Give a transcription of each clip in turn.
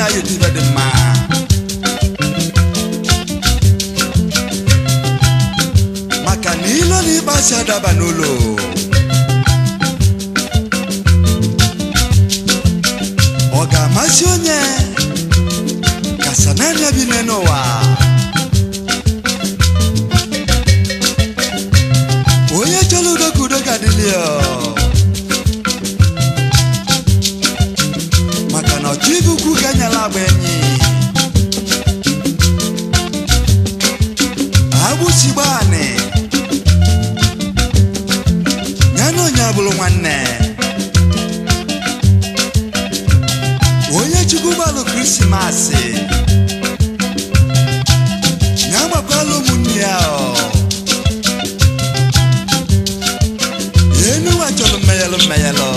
na yediva de ma makanilo ni basada banolo oga masionye kasananya binenowa oye choludo kudo kadilio makana chibu kuganya labenyi abu sibane nyano nyabulu mwanne oye chukubalo Christmas nyama palo munyao yenu wacholo meyelo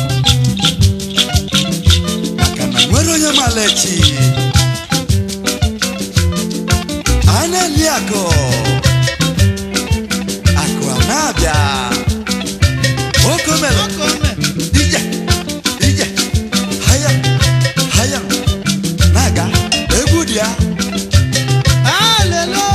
makana nwero nyamalechi aneliako ako anabia okomelo ije haya naga egudia hallelujah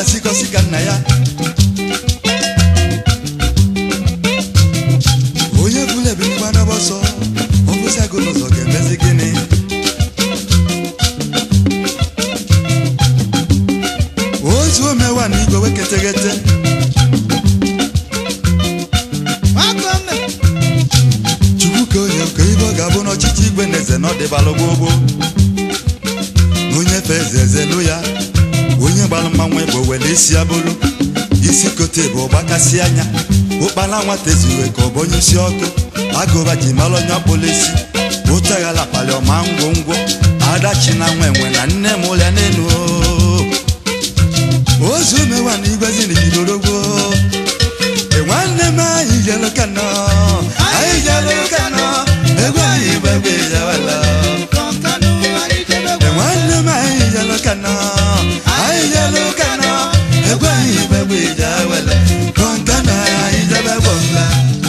na sikosi ka nna ya onye bụla ebinikwa n'ọbọsọ ọ bụzi agụ n'ụzọ ga-emezi gịnị ozu omewa na igwe weketeghete chukwu ka onye nke ibe ọ ga-abụ n'ọchịchị igwe na eze na ọdịbalụ gbogbo onye fe eze ezelu ya onye gbalụ mmanwụ ebe wele isi abụrụ isi kote bụ ọgbakasị anya ụkpala nwata ezuwe ka ọ bụ onye isi ọkụ agụba ji malụ onye ọkpụla isi ụtaghala palị ọma ngwongwo adachi na nwa enwe na nne m ụlịa n'elu ozu mewa na igwezi na igidorogwo nwanne m anyị jelu kanọ egwu anyị gbegbe ijewela nwanne m anyị jelu kanọ egwu anyị gbegbe ijewela kọnkana anyị jebe gbọmla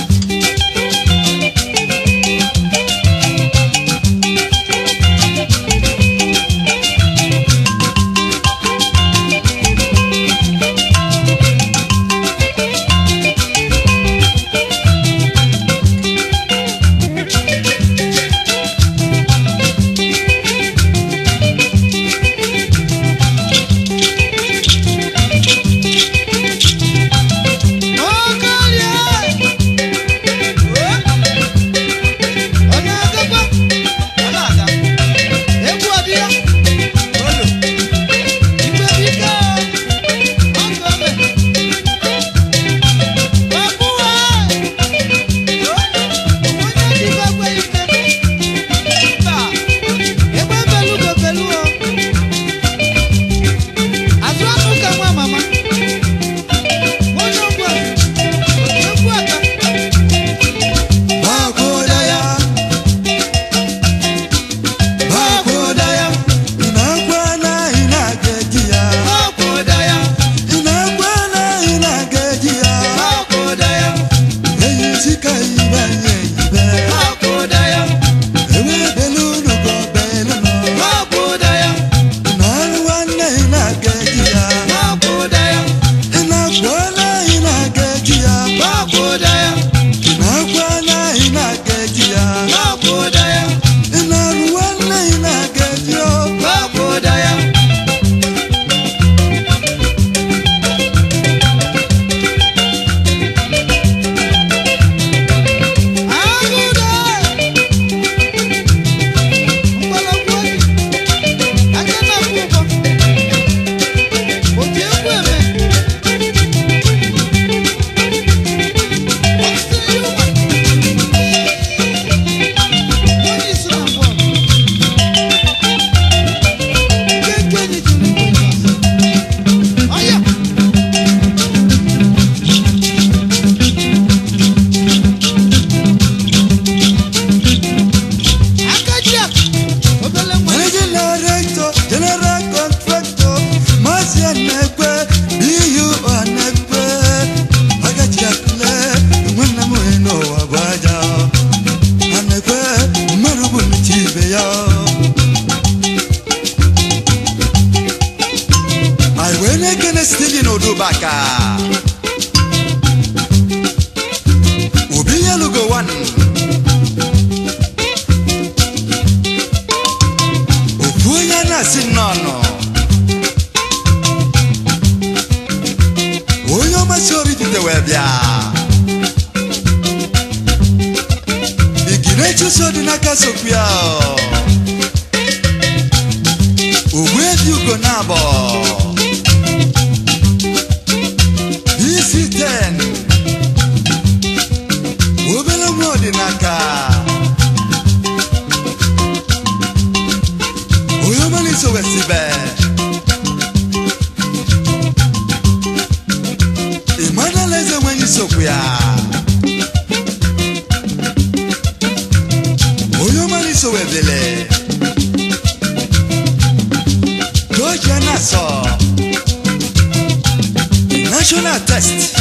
national test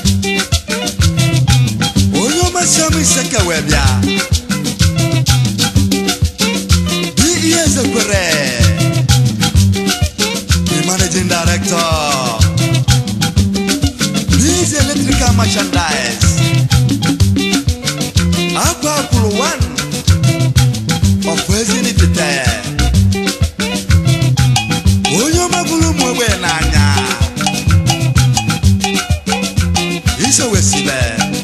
Oyo masami seka webia Di Kwere The managing director merchandise. Apple one of President Peter. Oyo mabulu mwewe nanya. Iso wesibe.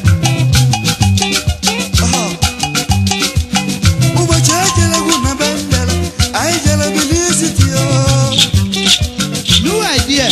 No idea.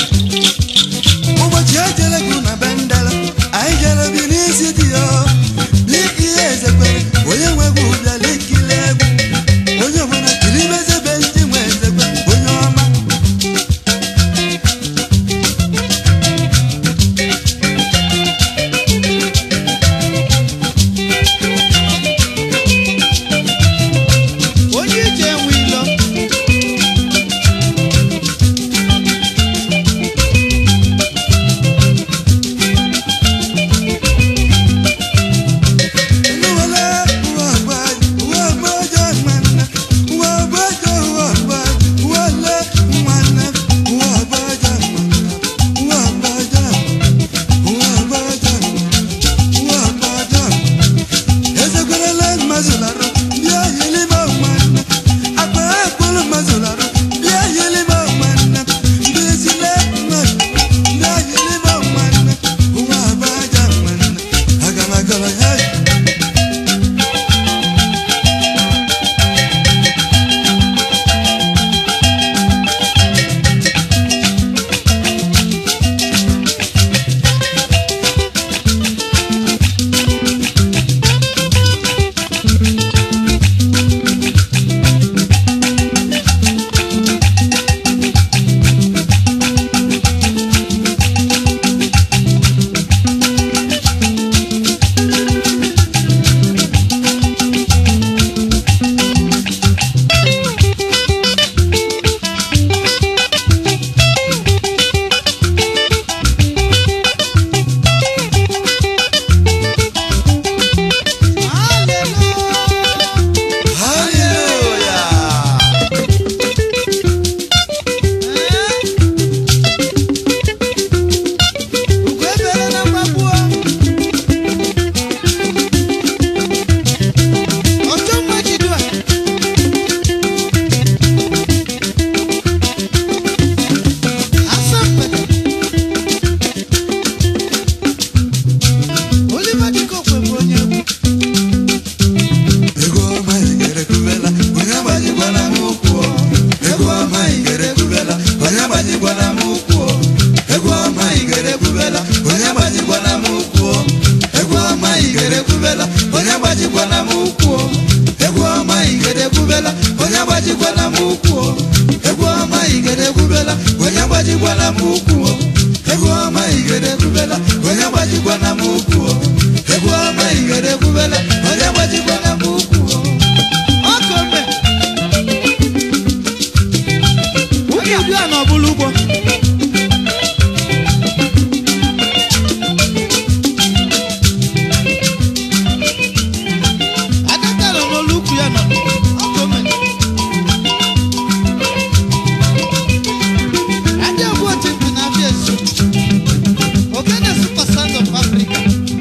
Okay, the super sons of Africa.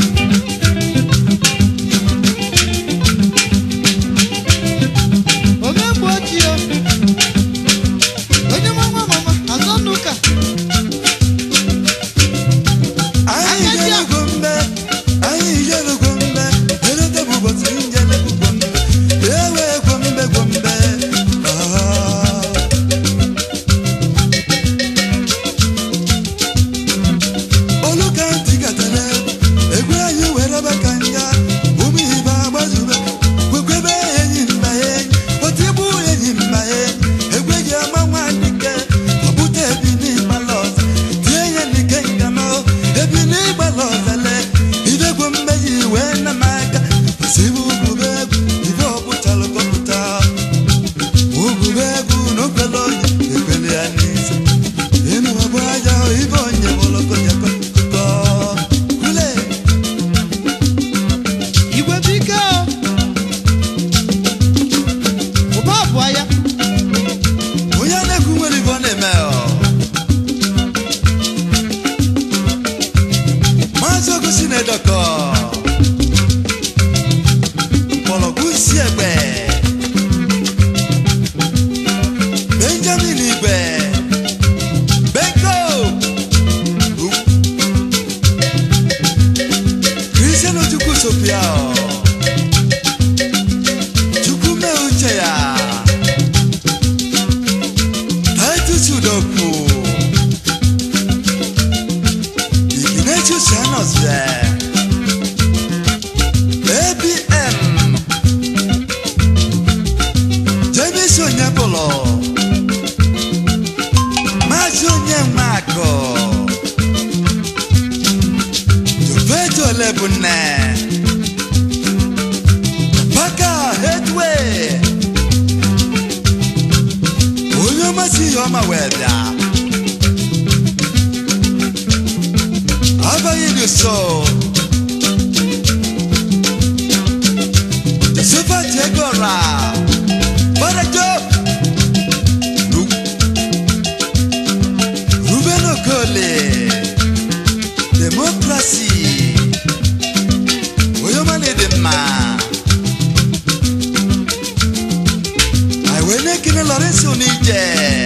Nose ABM James Onyebolo Mazi Onyemako Tupeto Lebune Baka Headway Oyomasi Yoma Weda Abayidu So Josefa Tegora Barajo Ruben Okole Democracy Oyomane Dema Aiwenekine Lorenzo Nije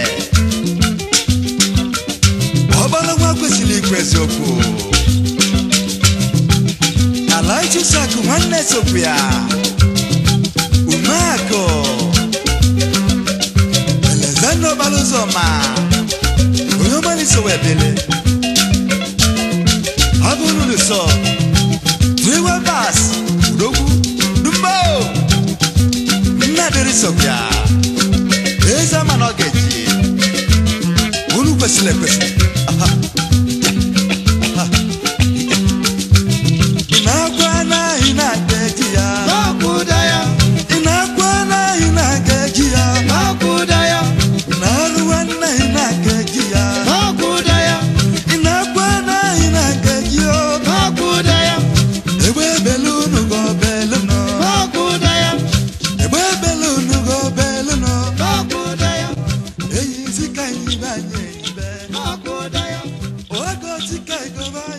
Obala Wakwesili Kwezoku Alaitu Saku Wane Sopia Umako Elezano Baluzoma Oyomani Sowebele Abunu Luso Triwa Bas Udogu Dumbo Naderi Sopia Eza Manogeji Ulu Kwesile Kwesile Inakwana Inagejia Makudaya Inakwana Inagejia Makudaya Inaruwana Inagejia Makudaya Inakwana Inagejia Makudaya Ewe belunu go beluno Makudaya Ewe belunu go beluno Makudaya Eyi zika ibanye ibe Makudaya Ogo zika igoba